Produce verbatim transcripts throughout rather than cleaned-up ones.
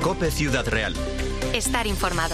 COPE Ciudad Real. Estar informado.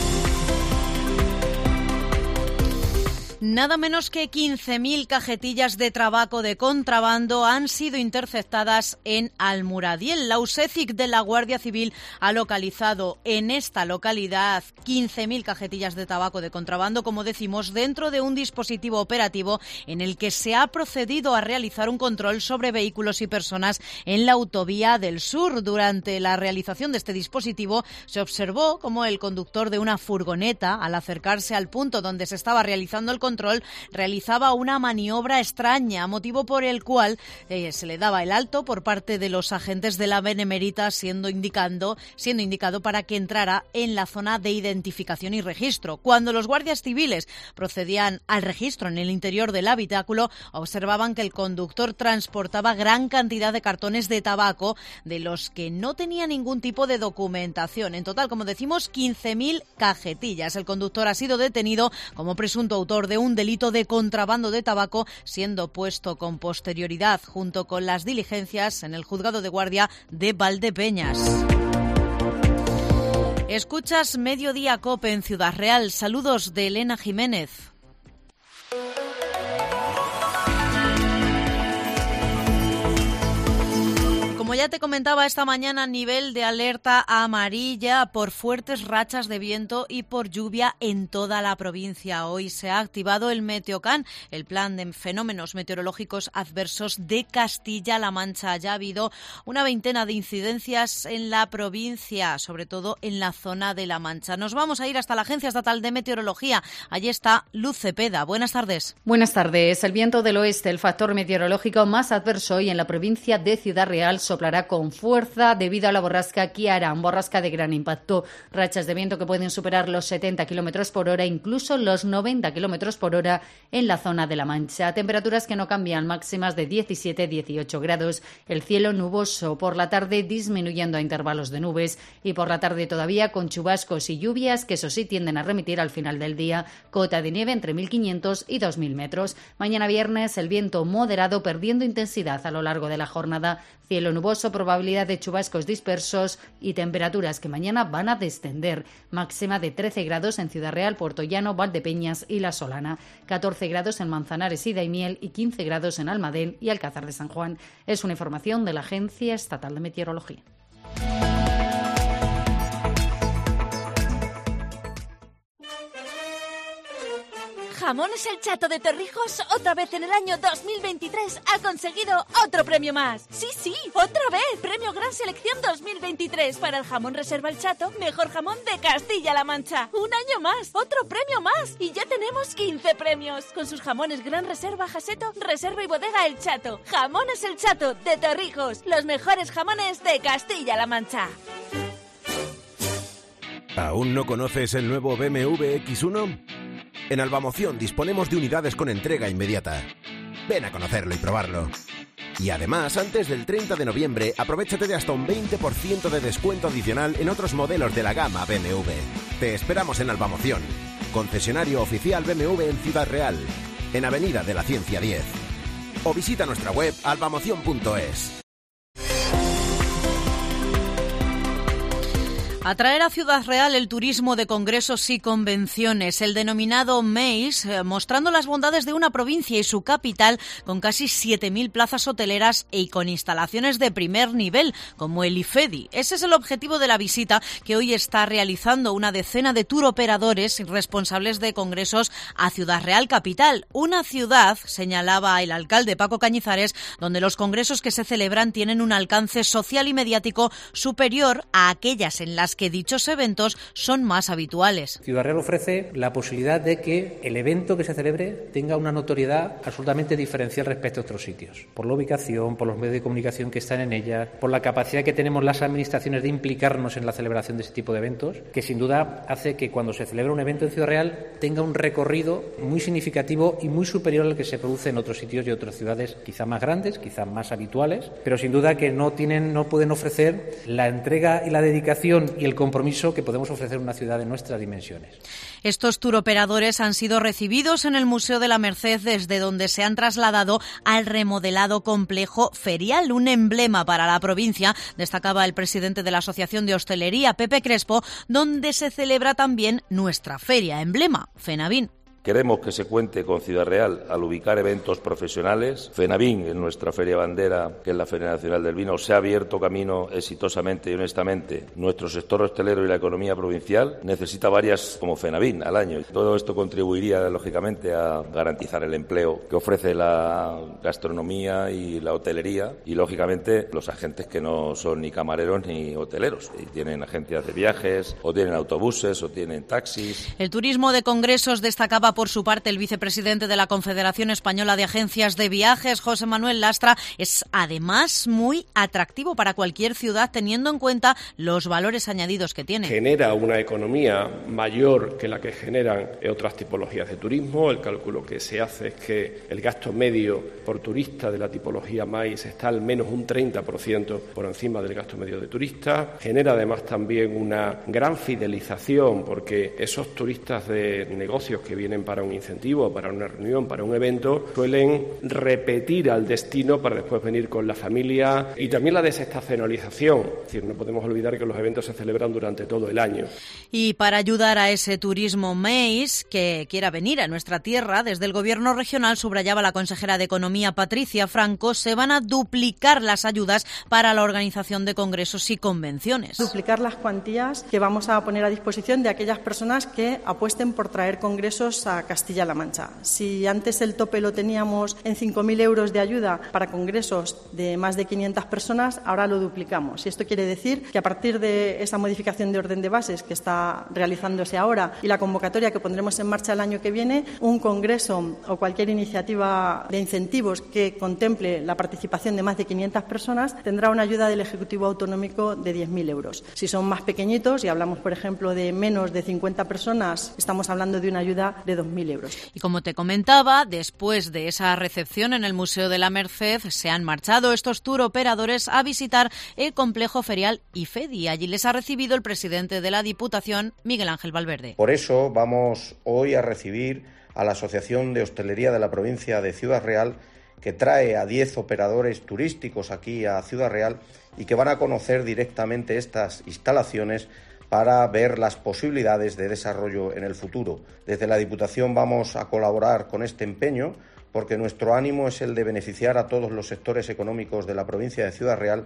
Nada menos que quince mil cajetillas de tabaco de contrabando han sido interceptadas en Almuradiel. La USECIC de la Guardia Civil ha localizado en esta localidad quince mil cajetillas de tabaco de contrabando, como decimos, dentro de un dispositivo operativo en el que se ha procedido a realizar un control sobre vehículos y personas en la autovía del sur. Durante la realización de este dispositivo se observó cómo el conductor de una furgoneta, al acercarse al punto donde se estaba realizando el control, control realizaba una maniobra extraña, motivo por el cual eh, se le daba el alto por parte de los agentes de la Benemérita, siendo indicando, siendo indicado para que entrara en la zona de identificación y registro. Cuando los guardias civiles procedían al registro en el interior del habitáculo, observaban que el conductor transportaba gran cantidad de cartones de tabaco, de los que no tenía ningún tipo de documentación. En total, como decimos, quince mil cajetillas. El conductor ha sido detenido como presunto autor de un delito de contrabando de tabaco, siendo puesto con posterioridad junto con las diligencias en el juzgado de guardia de Valdepeñas. Escuchas Mediodía COPE en Ciudad Real. Saludos de Elena Jiménez. Como ya te comentaba esta mañana, nivel de alerta amarilla por fuertes rachas de viento y por lluvia en toda la provincia. Hoy se ha activado el Meteocan, el plan de fenómenos meteorológicos adversos de Castilla-La Mancha. Ya ha habido una veintena de incidencias en la provincia, sobre todo en la zona de La Mancha. Nos vamos a ir hasta la Agencia Estatal de Meteorología. Allí está Luz Cepeda. Buenas tardes. Buenas tardes. El viento del oeste, el factor meteorológico más adverso hoy en la provincia de Ciudad Real, soplará con fuerza debido a la borrasca Kiaran, borrasca de gran impacto. Rachas de viento que pueden superar los setenta kilómetros por hora, incluso los noventa kilómetros por hora en la zona de La Mancha. Temperaturas que no cambian, máximas de diecisiete a dieciocho grados. El cielo nuboso, por la tarde disminuyendo a intervalos de nubes y por la tarde todavía con chubascos y lluvias que eso sí tienden a remitir al final del día. Cota de nieve entre mil quinientos y dos mil metros. Mañana viernes el viento moderado perdiendo intensidad a lo largo de la jornada. Cielo nuboso, probabilidad de chubascos dispersos y temperaturas que mañana van a descender. Máxima de trece grados en Ciudad Real, Puerto Llano, Valdepeñas y La Solana. catorce grados en Manzanares y Daimiel y quince grados en Almadén y Alcázar de San Juan. Es una información de la Agencia Estatal de Meteorología. Jamones El Chato de Torrijos otra vez en el año dos mil veintitrés ha conseguido otro premio más. Sí, sí, otra vez. Premio Gran Selección dos mil veintitrés para el jamón Reserva El Chato, mejor jamón de Castilla-La Mancha. Un año más, otro premio más. Y ya tenemos quince premios. Con sus jamones Gran Reserva Jaseto, Reserva y Bodega El Chato. Jamones El Chato de Torrijos, los mejores jamones de Castilla-La Mancha. ¿Aún no conoces el nuevo B M W equis uno? En Albamoción disponemos de unidades con entrega inmediata. Ven a conocerlo y probarlo. Y además, antes del treinta de noviembre, aprovéchate de hasta un veinte por ciento de descuento adicional en otros modelos de la gama B M W. Te esperamos en Albamoción, concesionario oficial B M W en Ciudad Real, en Avenida de la Ciencia diez. O visita nuestra web albamoción punto es. Atraer a Ciudad Real el turismo de congresos y convenciones, el denominado M A I S, mostrando las bondades de una provincia y su capital con casi siete mil plazas hoteleras y con instalaciones de primer nivel, como el IFEDI. Ese es el objetivo de la visita que hoy está realizando una decena de tour operadores responsables de congresos a Ciudad Real capital. Una ciudad, señalaba el alcalde Paco Cañizares, donde los congresos que se celebran tienen un alcance social y mediático superior a aquellas en las que dichos eventos son más habituales. Ciudad Real ofrece la posibilidad de que el evento que se celebre tenga una notoriedad absolutamente diferencial respecto a otros sitios, por la ubicación, por los medios de comunicación que están en ella, por la capacidad que tenemos las administraciones de implicarnos en la celebración de ese tipo de eventos, que sin duda hace que cuando se celebra un evento en Ciudad Real tenga un recorrido muy significativo y muy superior al que se produce en otros sitios y otras ciudades quizá más grandes, quizá más habituales, pero sin duda que no tienen, no pueden ofrecer la entrega y la dedicación y el compromiso que podemos ofrecer a una ciudad de nuestras dimensiones. Estos turoperadores han sido recibidos en el Museo de la Merced, desde donde se han trasladado al remodelado complejo ferial, un emblema para la provincia, destacaba el presidente de la Asociación de Hostelería, Pepe Crespo, donde se celebra también nuestra feria emblema, FENAVIN. Queremos que se cuente con Ciudad Real al ubicar eventos profesionales. FENAVIN, en nuestra feria bandera, que es la Feria Nacional del Vino, se ha abierto camino exitosamente y honestamente. Nuestro sector hostelero y la economía provincial necesita varias como FENAVIN al año. Todo esto contribuiría, lógicamente, a garantizar el empleo que ofrece la gastronomía y la hotelería y, lógicamente, los agentes que no son ni camareros ni hoteleros. Y tienen agencias de viajes, o tienen autobuses, o tienen taxis. El turismo de congresos destacaba por su parte el vicepresidente de la Confederación Española de Agencias de Viajes, José Manuel Lastra. Es además muy atractivo para cualquier ciudad, teniendo en cuenta los valores añadidos que tiene. Genera una economía mayor que la que generan otras tipologías de turismo. El cálculo que se hace es que el gasto medio por turista de la tipología MAIS está al menos un treinta por ciento por encima del gasto medio de turista. Genera además también una gran fidelización, porque esos turistas de negocios que vienen para un incentivo, para una reunión, para un evento, suelen repetir al destino para después venir con la familia. Y también la desestacionalización, es decir, no podemos olvidar que los eventos se celebran durante todo el año. Y para ayudar a ese turismo MAIS que quiera venir a nuestra tierra, desde el Gobierno regional, subrayaba la consejera de Economía Patricia Franco, se van a duplicar las ayudas para la organización de congresos y convenciones. Duplicar las cuantías que vamos a poner a disposición de aquellas personas que apuesten por traer congresos a Castilla-La Mancha. Si antes el tope lo teníamos en cinco mil euros de ayuda para congresos de más de quinientas personas, ahora lo duplicamos. Y esto quiere decir que a partir de esa modificación de orden de bases que está realizándose ahora y la convocatoria que pondremos en marcha el año que viene, un congreso o cualquier iniciativa de incentivos que contemple la participación de más de quinientas personas tendrá una ayuda del Ejecutivo Autonómico de diez mil euros. Si son más pequeñitos y hablamos, por ejemplo, de menos de cincuenta personas, estamos hablando de una ayuda de dos mil euros. Y como te comentaba, después de esa recepción en el Museo de la Merced, se han marchado estos tour operadores a visitar el complejo ferial IFEDI. Allí les ha recibido el presidente de la Diputación, Miguel Ángel Valverde. Por eso vamos hoy a recibir a la Asociación de Hostelería de la provincia de Ciudad Real, que trae a diez operadores turísticos aquí a Ciudad Real y que van a conocer directamente estas instalaciones para ver las posibilidades de desarrollo en el futuro. Desde la Diputación vamos a colaborar con este empeño, porque nuestro ánimo es el de beneficiar a todos los sectores económicos de la provincia de Ciudad Real.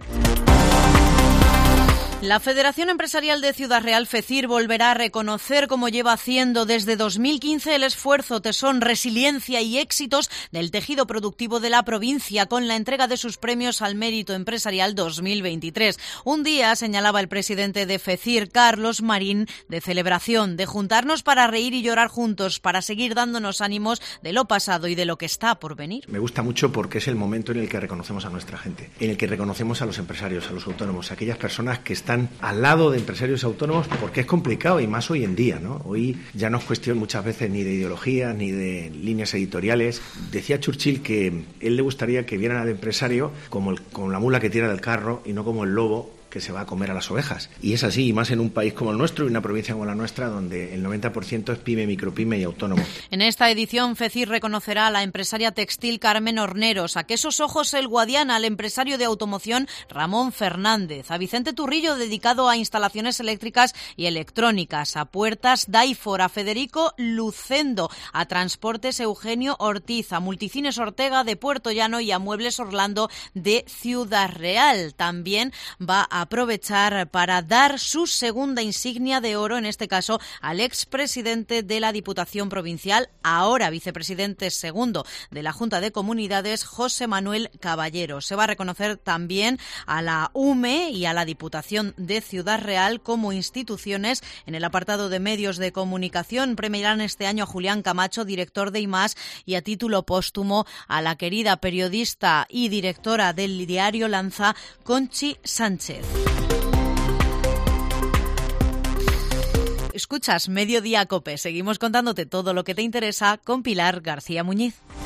La Federación Empresarial de Ciudad Real, FECIR, volverá a reconocer, como lleva haciendo desde dos mil quince, el esfuerzo, tesón, resiliencia y éxitos del tejido productivo de la provincia con la entrega de sus premios al mérito empresarial dos mil veintitrés. Un día, señalaba el presidente de FECIR, Carlos Marín, de celebración, de juntarnos para reír y llorar juntos, para seguir dándonos ánimos de lo pasado y de lo que está por venir. Me gusta mucho porque es el momento en el que reconocemos a nuestra gente, en el que reconocemos a los empresarios, a los autónomos, a aquellas personas que están al lado de empresarios autónomos, porque es complicado y más hoy en día, ¿no? Hoy ya no es cuestión muchas veces ni de ideología ni de líneas editoriales. Decía Churchill que él le gustaría que vieran al empresario como, el, como la mula que tira del carro y no como el lobo que se va a comer a las ovejas. Y es así, y más en un país como el nuestro y una provincia como la nuestra, donde el noventa por ciento es pyme, micropyme y autónomo. En esta edición, FECIR reconocerá a la empresaria textil Carmen Horneros, a Quesos Ojos El Guadiana, al empresario de automoción Ramón Fernández, a Vicente Turrillo, dedicado a instalaciones eléctricas y electrónicas, a Puertas Daifor, a Federico Lucendo, a Transportes Eugenio Ortiz, a Multicines Ortega de Puerto Llano y a Muebles Orlando de Ciudad Real. También va a aprovechar para dar su segunda insignia de oro, en este caso al expresidente de la Diputación Provincial, ahora vicepresidente segundo de la Junta de Comunidades, José Manuel Caballero. Se va a reconocer también a la U M E y a la Diputación de Ciudad Real como instituciones. En el apartado de medios de comunicación premiarán este año a Julián Camacho, director de I M A S, y a título póstumo a la querida periodista y directora del diario Lanza, Conchi Sánchez. Escuchas Mediodía COPE. Seguimos contándote todo lo que te interesa con Pilar García Muñiz.